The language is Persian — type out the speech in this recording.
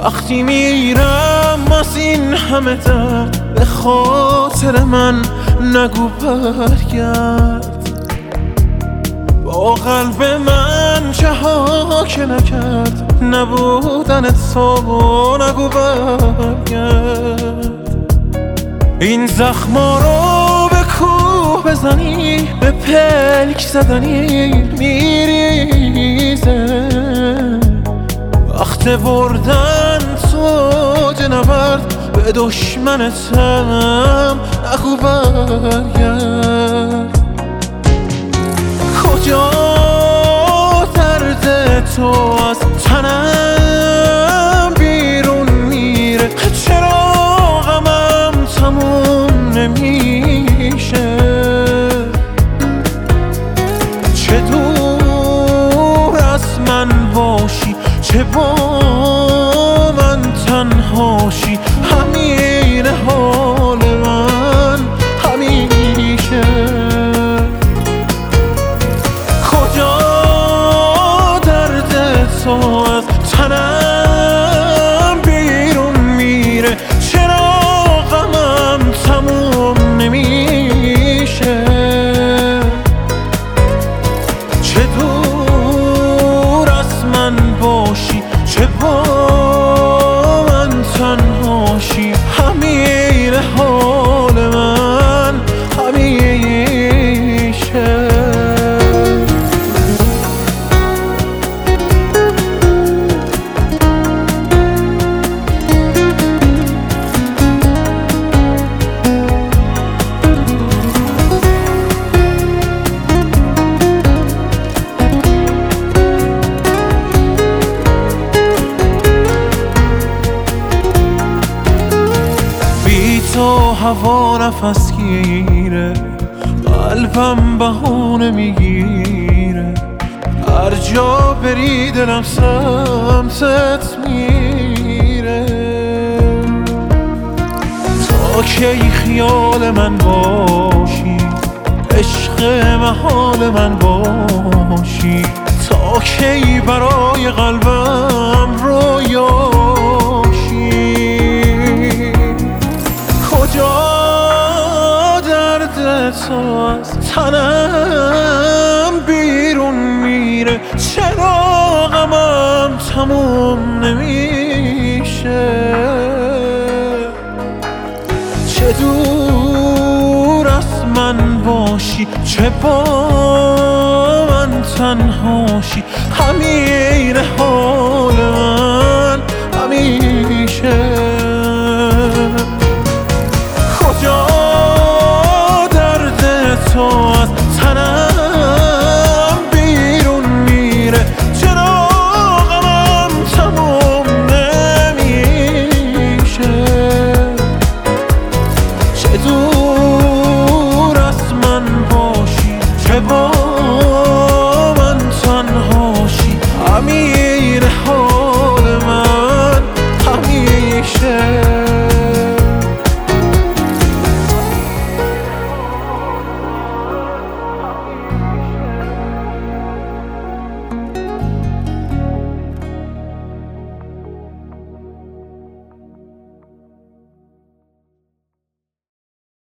وقتی میرم از این همه درد به خاطر من نگو برگرد. با قلب من چه ها که نکرد نبودن تو نگو برگرد. این زخما رو به کوه بزنی به پلک زدنی میریزه. وقت بردن تو نبرد به دشمنتم نگو برگرد. کجا درد تو از تنم بیرون میره؟ چرا غمم تموم نمیشه؟ چه دور از من باشی چه با من تنهاشی، همین حال من همیشه. کجا درد تو از تنم بیرون میره؟ چرا غمم تموم نمیشه؟ چه دور از من باشی چه با من تنهاشی، همین حال من همیشه. تو هوا نفس گیره، قلبم بهونه میگیره. هر جا بری دلم سمتت میره. تا کی خیال من باشی، عشق محال من باشی؟ تا کی برای قلبم رویاشی؟ کجا درد تو از تنم بیرون میره؟ چرا غمم تموم نمیشه؟ چه دور از من باشی چه با من تنهاشی، همین حال من همیشه.